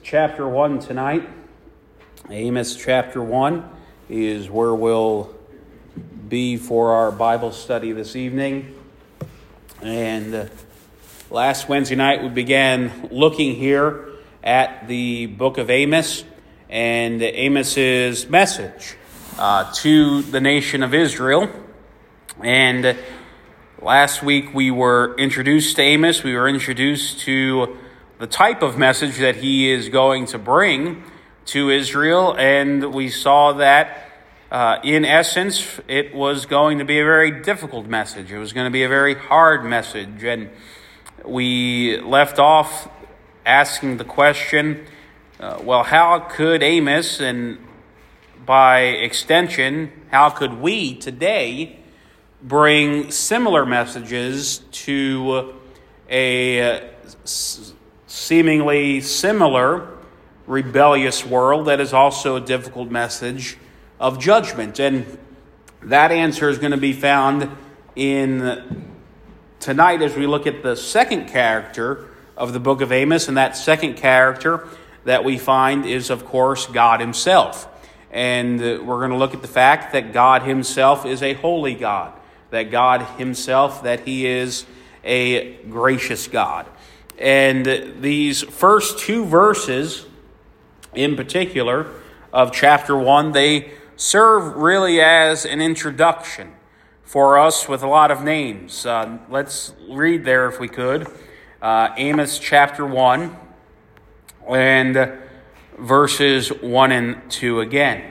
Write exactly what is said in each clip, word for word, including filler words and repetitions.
chapter one tonight. Amos chapter one is where we'll be for our Bible study this evening. And uh, last Wednesday night we began looking here at the book of Amos and Amos's message uh, to the nation of Israel. And last week we were introduced to Amos. We were introduced to the type of message that he is going to bring to Israel. And we saw that uh, in essence it was going to be a very difficult message. It was going to be a very hard message. And we left off asking the question, uh, well, how could Amos, and by extension, how could we today bring similar messages to a seemingly similar rebellious world that is also a difficult message of judgment? And that answer is going to be found in tonight as we look at the second character of the book of Amos. And that second character that we find is, of course, God himself. And we're going to look at the fact that God himself is a holy God, that God himself, that he is a gracious God. And these first two verses in particular of chapter one, they serve really as an introduction for us with a lot of names. Uh, let's read there if we could. Uh, Amos chapter one and verses one and two again.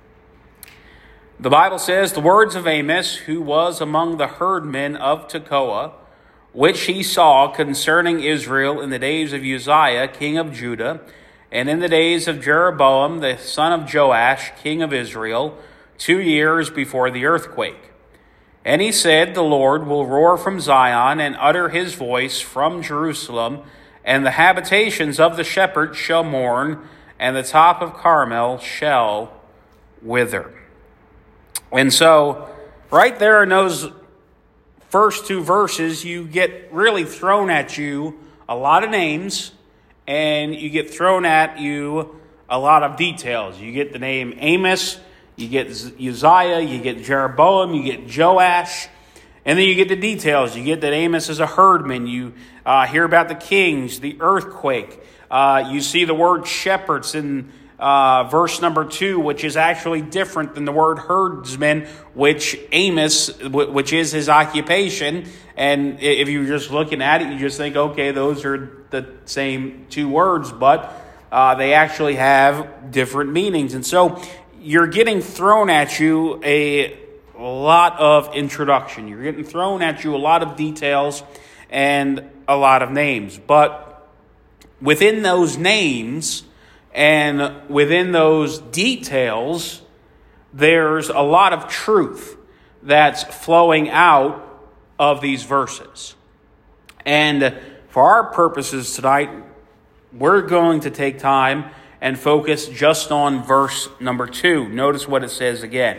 The Bible says, "The words of Amos, who was among the herdmen of Tekoa, which he saw concerning Israel in the days of Uzziah, king of Judah, and in the days of Jeroboam, the son of Joash, king of Israel, two years before the earthquake. And he said, the Lord will roar from Zion and utter his voice from Jerusalem, and the habitations of the shepherds shall mourn, and the top of Carmel shall wither." And so, right there in those first two verses, you get really thrown at you a lot of names, and you get thrown at you a lot of details. You get the name Amos, you get Uzziah, you get Jeroboam, you get Joash, and then you get the details. You get that Amos is a herdman. You uh, hear about the kings, the earthquake. Uh, you see the word shepherds in Uh, verse number two, which is actually different than the word herdsman, which Amos, which is his occupation. And if you're just looking at it, you just think, okay, those are the same two words, but uh, they actually have different meanings. And so you're getting thrown at you a lot of introduction. You're getting thrown at you a lot of details and a lot of names. But within those names and within those details, there's a lot of truth that's flowing out of these verses. And for our purposes tonight, we're going to take time and focus just on verse number two. Notice what it says again.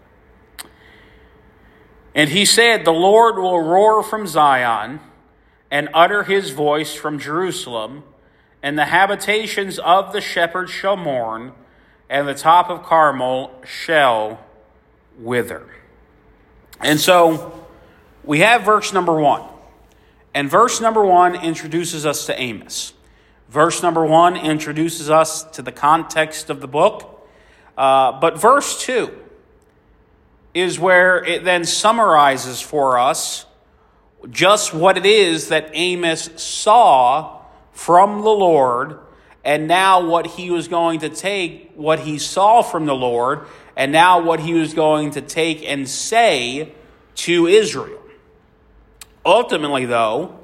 "And he said, the Lord will roar from Zion and utter his voice from Jerusalem, and the habitations of the shepherds shall mourn, and the top of Carmel shall wither." And so we have verse number one. And verse number one introduces us to Amos. Verse number one introduces us to the context of the book. Uh, but verse two is where it then summarizes for us just what it is that Amos saw from the Lord, and now what he was going to take, what he saw from the Lord, and now what he was going to take and say to Israel. Ultimately, though,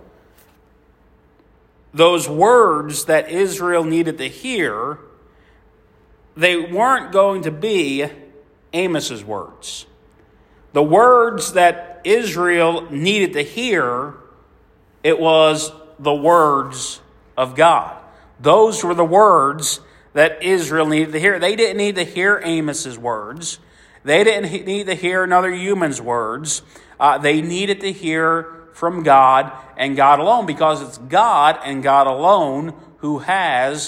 those words that Israel needed to hear, they weren't going to be Amos's words. The words that Israel needed to hear, it was the words of God. Those were the words that Israel needed to hear. They didn't need to hear Amos's words. They didn't need to hear another human's words. Uh, they needed to hear from God and God alone, because it's God and God alone who has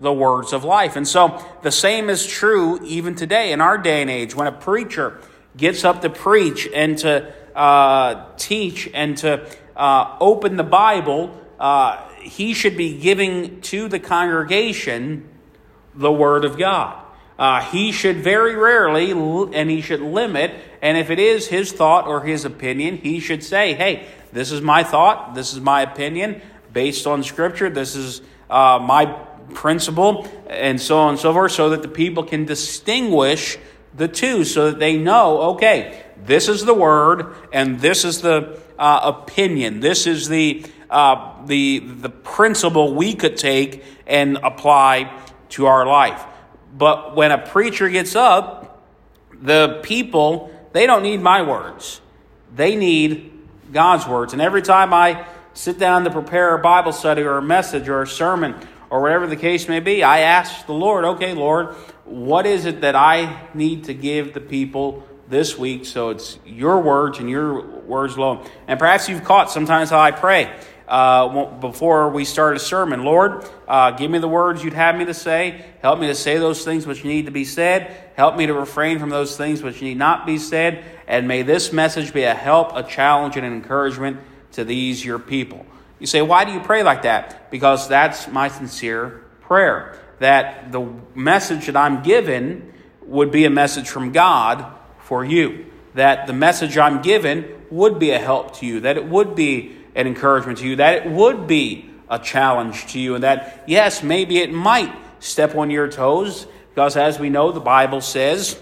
the words of life. And so the same is true even today in our day and age. When a preacher gets up to preach and to uh, teach and to uh, open the Bible, uh, he should be giving to the congregation the Word of God. Uh, he should very rarely, and he should limit, and if it is his thought or his opinion, he should say, hey, this is my thought, this is my opinion, based on Scripture, this is uh, my principle, and so on and so forth, so that the people can distinguish the two, so that they know, okay, this is the Word, and this is the uh, opinion, this is the, uh, the, the principle we could take and apply to our life. But when a preacher gets up, the people, they don't need my words. They need God's words. And every time I sit down to prepare a Bible study or a message or a sermon or whatever the case may be, I ask the Lord, okay, Lord, what is it that I need to give the people this week? So it's your words and your words alone. And perhaps you've caught sometimes how I pray. Uh, before we start a sermon, Lord, uh, give me the words you'd have me to say. Help me to say those things which need to be said. Help me to refrain from those things which need not be said. And may this message be a help, a challenge, and an encouragement to these your people. You say, why do you pray like that? Because that's my sincere prayer. That the message that I'm given would be a message from God for you. That the message I'm given would be a help to you. That it would be an encouragement to you, that it would be a challenge to you, and that, yes, maybe it might step on your toes, because as we know, the Bible says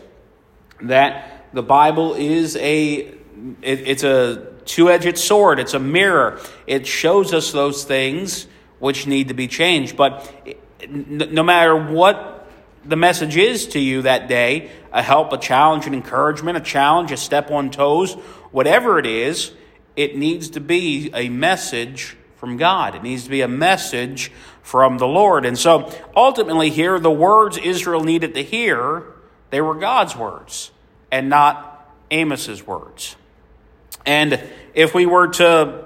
that the Bible is a, it, it's a two-edged sword, it's a mirror. It shows us those things which need to be changed. But no matter what the message is to you that day, a help, a challenge, an encouragement, a challenge, a step on toes, whatever it is, it needs to be a message from God. It needs to be a message from the Lord. And so ultimately here, the words Israel needed to hear, they were God's words and not Amos's words. And if we were to,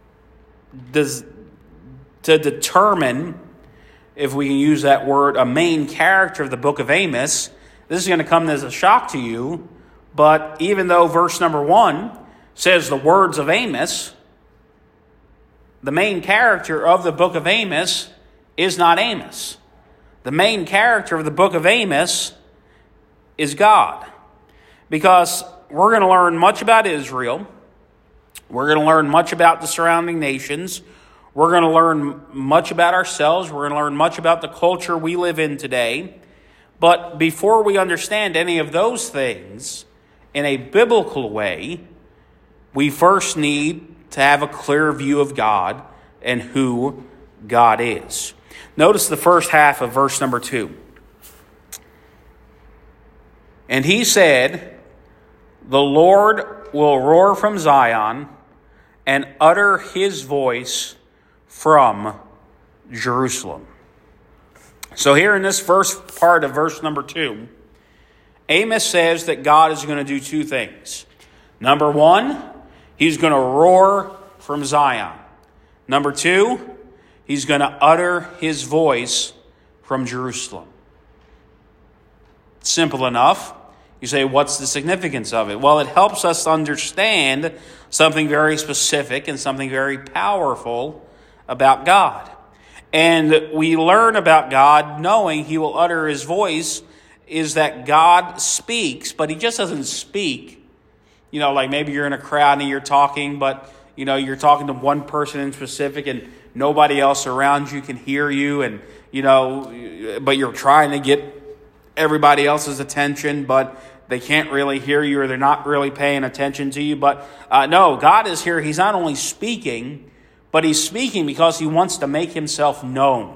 to determine, if we can use that word, a main character of the book of Amos, this is going to come as a shock to you. But even though verse number one says the words of Amos, the main character of the book of Amos is not Amos. The main character of the book of Amos is God. Because we're going to learn much about Israel. We're going to learn much about the surrounding nations. We're going to learn much about ourselves. We're going to learn much about the culture we live in today. But before we understand any of those things in a biblical way, we first need to have a clear view of God and who God is. Notice the first half of verse number two. And he said, the Lord will roar from Zion and utter his voice from Jerusalem. So here in this first part of verse number two, Amos says that God is going to do two things. Number one, he's going to roar from Zion. Number two, he's going to utter his voice from Jerusalem. Simple enough. You say, what's the significance of it? Well, it helps us understand something very specific and something very powerful about God. And we learn about God knowing he will utter his voice is that God speaks, but he just doesn't speak. You know, like maybe you're in a crowd and you're talking, but, you know, you're talking to one person in specific and nobody else around you can hear you. And, you know, but you're trying to get everybody else's attention, but they can't really hear you or they're not really paying attention to you. But uh, no, God is here. He's not only speaking, but he's speaking because he wants to make himself known.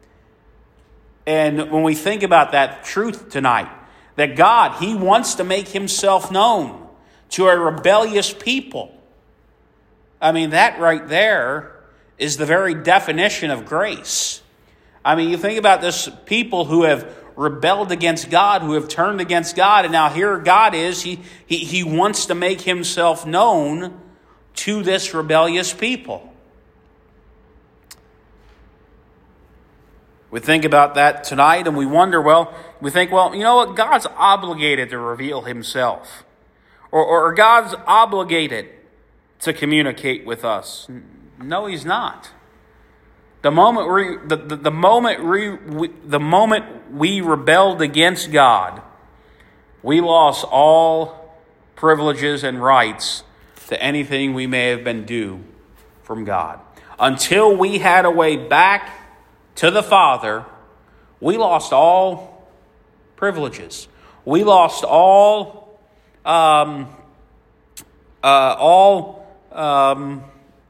And when we think about that truth tonight, that God, he wants to make himself known to a rebellious people. I mean, that right there is the very definition of grace. I mean, you think about this people who have rebelled against God, who have turned against God, and now here God is. He, he, he wants to make himself known to this rebellious people. We think about that tonight and we wonder, well, we think, well, you know what? God's obligated to reveal himself. Or, or God's obligated to communicate with us. No, he's not. The moment we, the, the, the moment we, we, the moment we rebelled against God, we lost all privileges and rights to anything we may have been due from God. Until we had a way back to the Father, we lost all privileges. We lost all, um, uh, all um,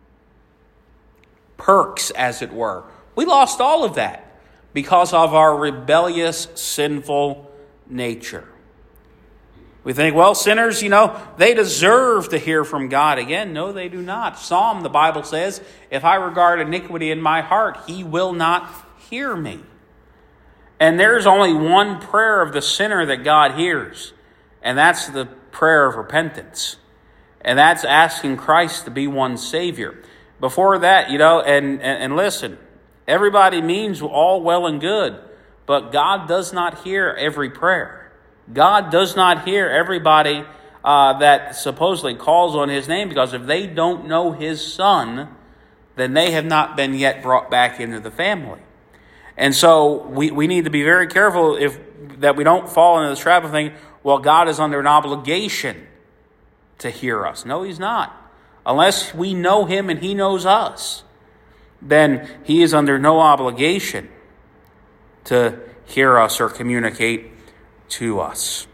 perks, as it were. We lost all of that because of our rebellious, sinful nature. We think, well, sinners, you know, they deserve to hear from God again. No, they do not. Psalm, the Bible says, if I regard iniquity in my heart, he will not hear me. And there's only one prayer of the sinner that God hears, and that's the prayer of repentance. And that's asking Christ to be one's Savior. Before that, you know, and, and, and listen, everybody means all well and good, but God does not hear every prayer. God does not hear everybody uh, that supposedly calls on his name, because if they don't know his Son, then they have not been yet brought back into the family. And so we, we need to be very careful if that we don't fall into the trap of thinking, well, God is under an obligation to hear us. No, he's not. Unless we know him and he knows us, then he is under no obligation to hear us or communicate to us.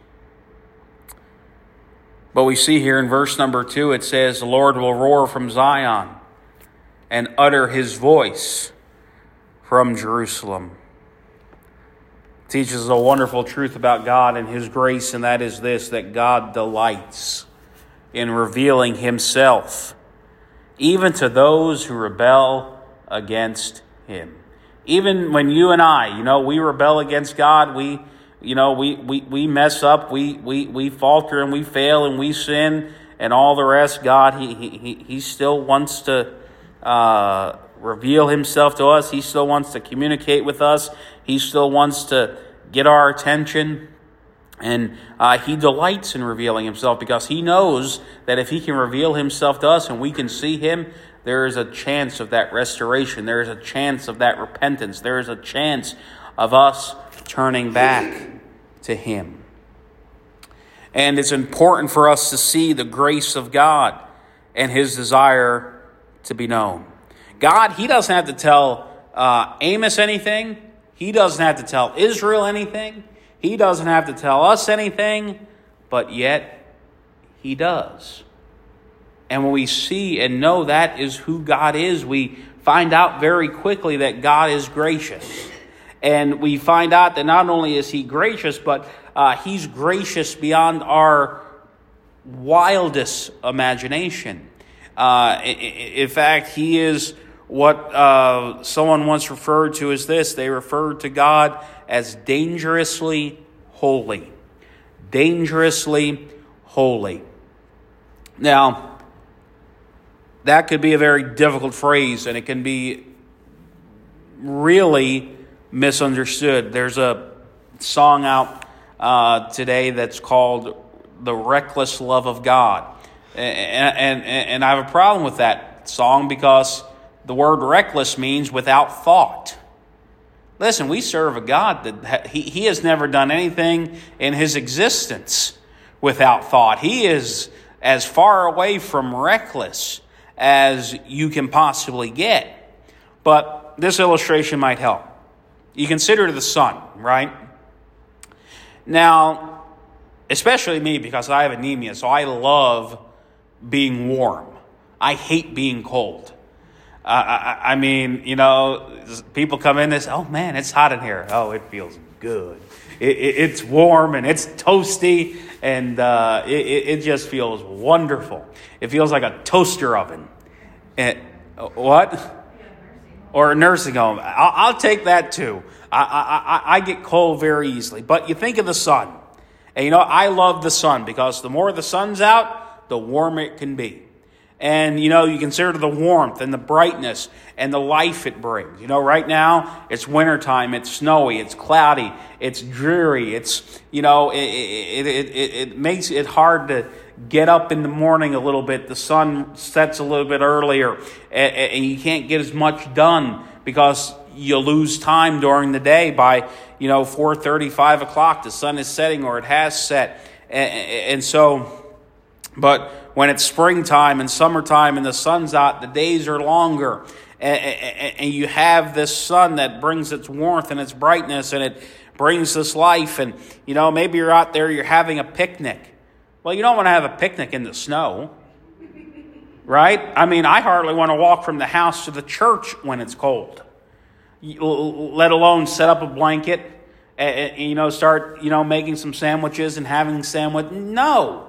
But we see here in verse number two, it says, the Lord will roar from Zion and utter his voice from Jerusalem. It teaches us a wonderful truth about God and his grace, and that is this, that God delights in revealing himself, even to those who rebel against him. Even when you and I, you know, we rebel against God, we You know, we, we, we mess up, we, we, we falter and we fail and we sin and all the rest. God, he, he, he still wants to uh, reveal himself to us. He still wants to communicate with us. He still wants to get our attention. And uh, he delights in revealing himself, because he knows that if he can reveal himself to us and we can see him, there is a chance of that restoration. There is a chance of that repentance. There is a chance of us turning back to him. And it's important for us to see the grace of God and his desire to be known. God, he doesn't have to tell uh, Amos anything. He doesn't have to tell Israel anything. He doesn't have to tell us anything, but yet he does. And when we see and know that is who God is, we find out very quickly that God is gracious. And we find out that not only is he gracious, but uh, he's gracious beyond our wildest imagination. Uh, in fact, he is what uh, someone once referred to as this. They referred to God as dangerously holy. Dangerously holy. Now, that could be a very difficult phrase, and it can be really misunderstood. There's a song out uh, today that's called The Reckless Love of God. And, and, and I have a problem with that song, because the word reckless means without thought. Listen, we serve a God that he, he has never done anything in his existence without thought. He is as far away from reckless as you can possibly get. But this illustration might help. You consider the sun, right? Now, especially me, because I have anemia, so I love being warm. I hate being cold. Uh, I, I mean, you know, people come in and say, oh man, it's hot in here. Oh, it feels good. It, it, it's warm and it's toasty, and uh, it, it just feels wonderful. It feels like a toaster oven. And, what? Or a nursing home. I'll, I'll take that too. I, I, I, I get cold very easily. But you think of the sun. And you know, I love the sun, because the more the sun's out, the warmer it can be. And, you know, you consider the warmth and the brightness and the life it brings. You know, right now, it's wintertime, it's snowy, it's cloudy, it's dreary. It's, you know, it, it, it, it, it makes it hard to get up in the morning a little bit. The sun sets a little bit earlier, and, and you can't get as much done because you lose time during the day by, you know, four thirty, five o'clock. The sun is setting or it has set. And, and so, but when it's springtime and summertime and the sun's out, the days are longer. And, and, and you have this sun that brings its warmth and its brightness, and it brings this life. And, you know, maybe you're out there, you're having a picnic. Well, you don't want to have a picnic in the snow, right? I mean, I hardly want to walk from the house to the church when it's cold, let alone set up a blanket and, you know, start, you know, making some sandwiches and having sandwich. No.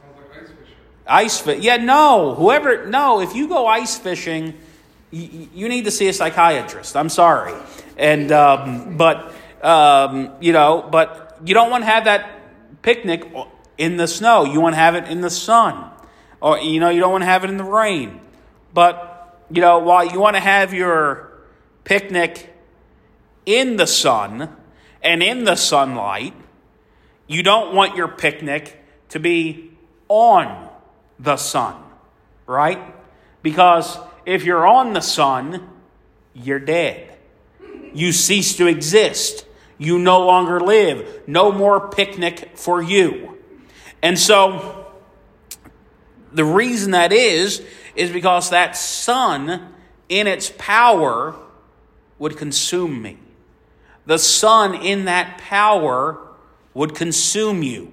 Ice fish. Yeah, no. Whoever, no. If you go ice fishing, you, you need to see a psychiatrist. I'm sorry. And, um, but, um, you know, but you don't want to have that picnic in the snow. You want to have it in the sun. Or, you know, you don't want to have it in the rain. But, you know, while you want to have your picnic in the sun and in the sunlight, you don't want your picnic to be on the sun, right? Because if you're on the sun, you're dead. You cease to exist. You no longer live. No more picnic for you. And so the reason that is, is because that sun in its power would consume me. The sun in that power would consume you.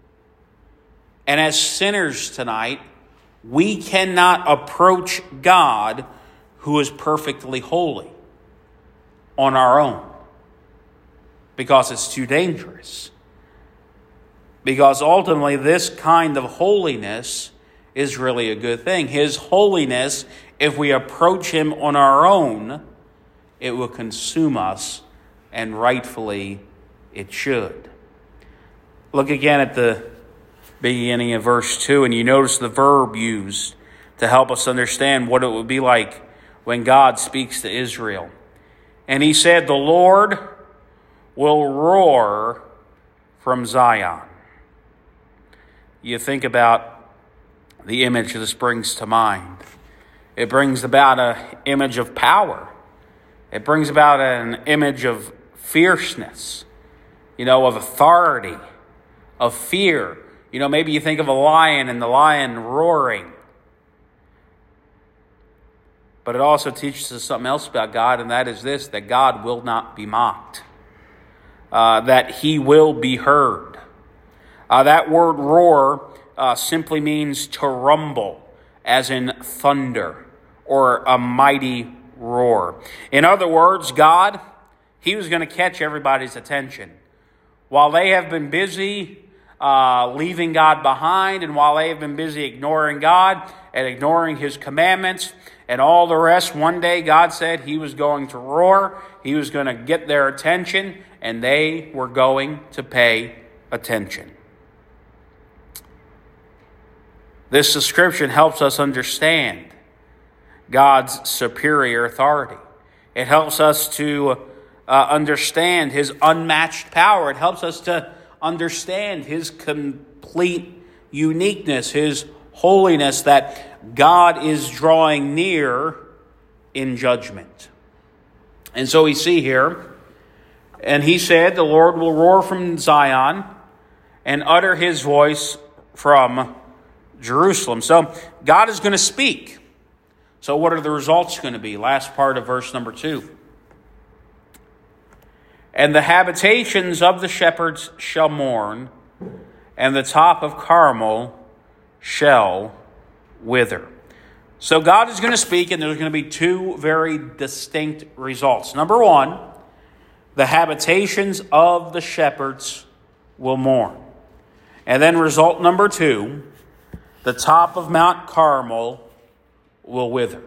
And as sinners tonight, we cannot approach God, who is perfectly holy, on our own. Because it's too dangerous. Because ultimately, this kind of holiness is really a good thing. His holiness, if we approach him on our own, it will consume us, and rightfully it should. Look again at the beginning of verse two, and you notice the verb used to help us understand what it would be like when God speaks to Israel. And he said, "The Lord will roar from Zion." You think about the image this brings to mind. It brings about an image of power. It brings about an image of fierceness, you know, of authority, of fear. You know, maybe you think of a lion and the lion roaring. But it also teaches us something else about God, and that is this, that God will not be mocked. Uh, that he will be heard. Uh, that word roar uh, simply means to rumble, as in thunder, or a mighty roar. In other words, God, he was going to catch everybody's attention. While they have been busy uh, leaving God behind, and while they have been busy ignoring God and ignoring his commandments and all the rest, one day God said he was going to roar. He was going to get their attention, and they were going to pay attention. This description helps us understand God's superior authority. It helps us to uh, understand his unmatched power. It helps us to understand his complete uniqueness, his holiness, that God is drawing near in judgment. And so we see here, and he said, "The Lord will roar from Zion and utter his voice from Jerusalem." So God is going to speak. So what are the results going to be? Last part of verse number two. "And the habitations of the shepherds shall mourn, and the top of Carmel shall wither." So God is going to speak, and there's going to be two very distinct results. Number one, the habitations of the shepherds will mourn. And then result number two, the top of Mount Carmel will wither.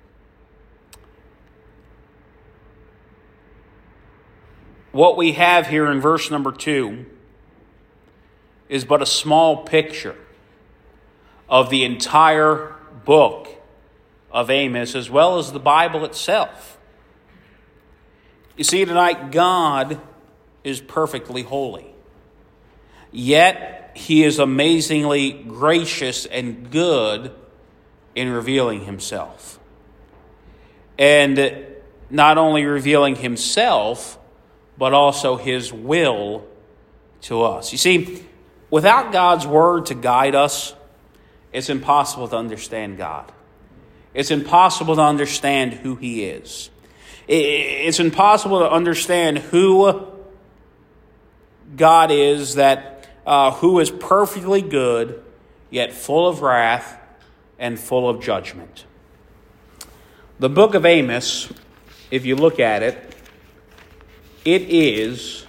What we have here in verse number two is but a small picture of the entire book of Amos as well as the Bible itself. You see, tonight, God is perfectly holy. Yet, he is amazingly gracious and good in revealing himself. And not only revealing himself, but also his will to us. You see, without God's word to guide us, it's impossible to understand God. It's impossible to understand who he is. It's impossible to understand who God is, that uh, who is perfectly good, yet full of wrath and full of judgment. The book of Amos, if you look at it, it is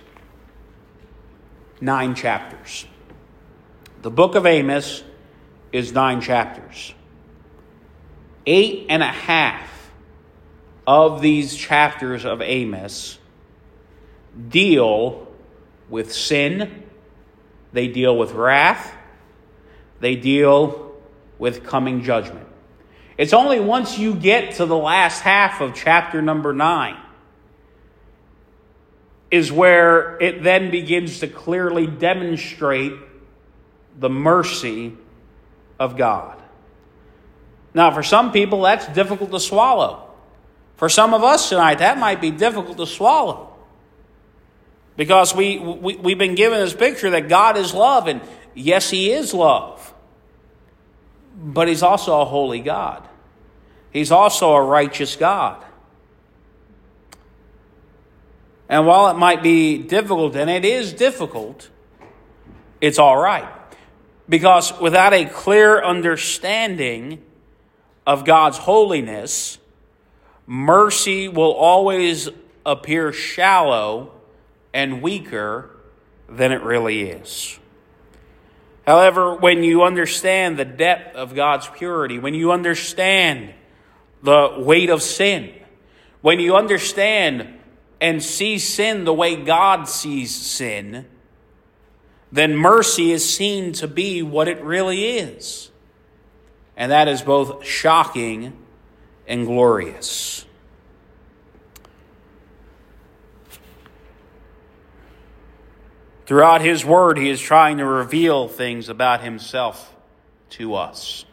nine chapters. The book of Amos is nine chapters. Eight and a half of these chapters of Amos deal with sin. They deal with wrath. They deal with coming judgment. It's only once you get to the last half of chapter number nine is where it then begins to clearly demonstrate the mercy of God. Now, for some people, that's difficult to swallow. For some of us tonight, that might be difficult to swallow. Because we, we, we've been given this picture that God is love, and yes, he is love. But he's also a holy God. He's also a righteous God. And while it might be difficult, and it is difficult, it's all right. Because without a clear understanding of God's holiness, mercy will always appear shallow and weaker than it really is. However, when you understand the depth of God's purity, when you understand the weight of sin, when you understand and see sin the way God sees sin, then mercy is seen to be what it really is. And that is both shocking and glorious. Throughout his word, he is trying to reveal things about himself to us.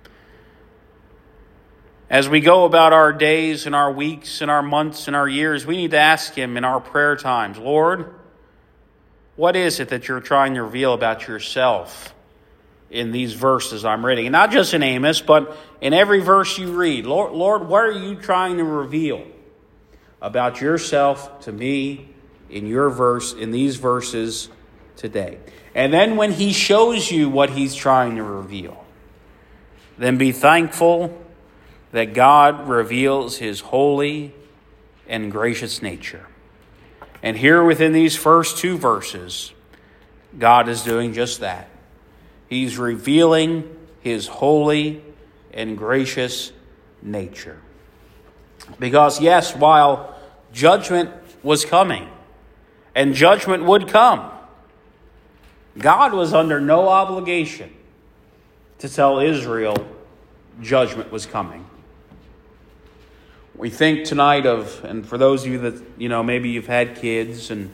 As we go about our days and our weeks and our months and our years, we need to ask him in our prayer times, Lord, what is it that you're trying to reveal about yourself in these verses I'm reading? And not just in Amos, but in every verse you read. Lord, Lord, what are you trying to reveal about yourself to me in your verse, in these verses today? And then when he shows you what he's trying to reveal, then be thankful that God reveals his holy and gracious nature. And here within these first two verses, God is doing just that. He's revealing his holy and gracious nature. Because yes, while judgment was coming, and judgment would come, God was under no obligation to tell Israel judgment was coming. We think tonight of, and for those of you that, you know, maybe you've had kids and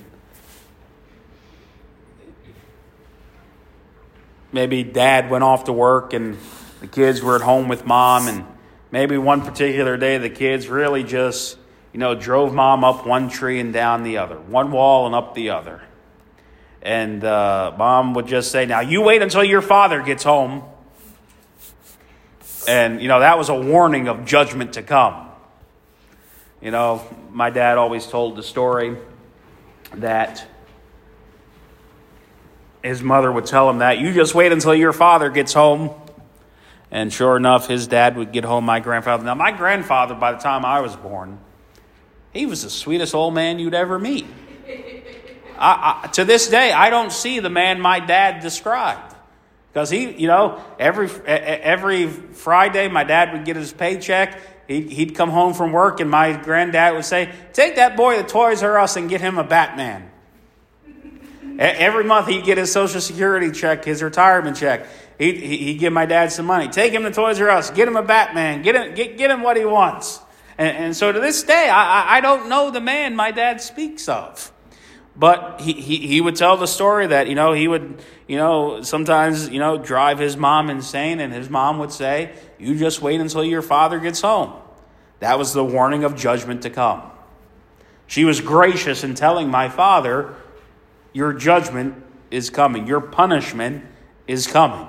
maybe dad went off to work and the kids were at home with mom, and maybe one particular day the kids really just, you know, drove mom up one tree and down the other, one wall and up the other. And uh, mom would just say, now you wait until your father gets home. And, you know, that was a warning of judgment to come. You know, my dad always told the story that his mother would tell him that, you just wait until your father gets home. And sure enough, his dad would get home, my grandfather. Now, my grandfather, by the time I was born, he was the sweetest old man you'd ever meet. I, I, to this day, I don't see the man my dad described. Because he, you know, every every Friday, my dad would get his paycheck. He'd, he'd come home from work, and my granddad would say, take that boy to Toys R Us and get him a Batman. Every month he'd get his Social Security check, his retirement check. He'd, he'd give my dad some money. Take him to Toys R Us. Get him a Batman. Get him, get, get him what he wants. And, and so to this day, I, I don't know the man my dad speaks of. But he, he, he would tell the story that, you know, he would, you know, sometimes, you know, drive his mom insane. And his mom would say, you just wait until your father gets home. That was the warning of judgment to come. She was gracious in telling my father, your judgment is coming. Your punishment is coming.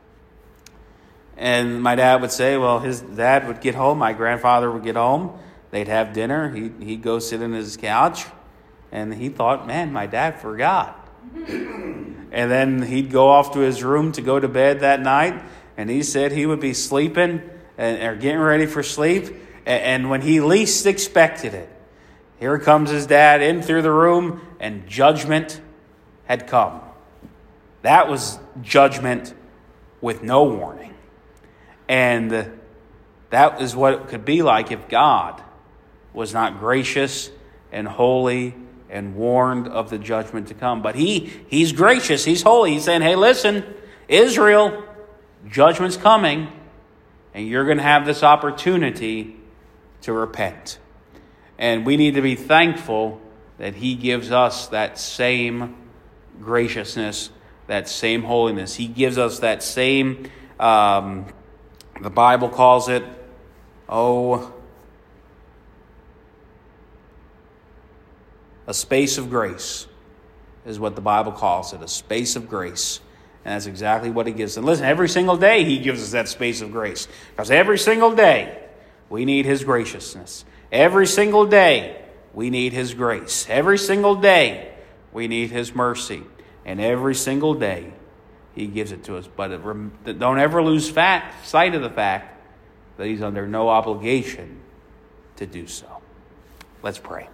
And my dad would say, well, his dad would get home. My grandfather would get home. They'd have dinner. He'd, he'd go sit on his couch. And he thought, man, my dad forgot. And then he'd go off to his room to go to bed that night. And he said he would be sleeping and, or getting ready for sleep. And, and when he least expected it, here comes his dad in through the room, and judgment had come. That was judgment with no warning. And that is what it could be like if God was not gracious and holy and warned of the judgment to come. But he he's gracious, he's holy. He's saying, hey, listen, Israel, judgment's coming, and you're going to have this opportunity to repent. And we need to be thankful that he gives us that same graciousness, that same holiness. He gives us that same, um, the Bible calls it, oh, a space of grace is what the Bible calls it, a space of grace. And that's exactly what he gives. And listen, every single day he gives us that space of grace. Because every single day we need his graciousness. Every single day we need his grace. Every single day we need his mercy. And every single day he gives it to us. But it, don't ever lose fact, sight of the fact that he's under no obligation to do so. Let's pray.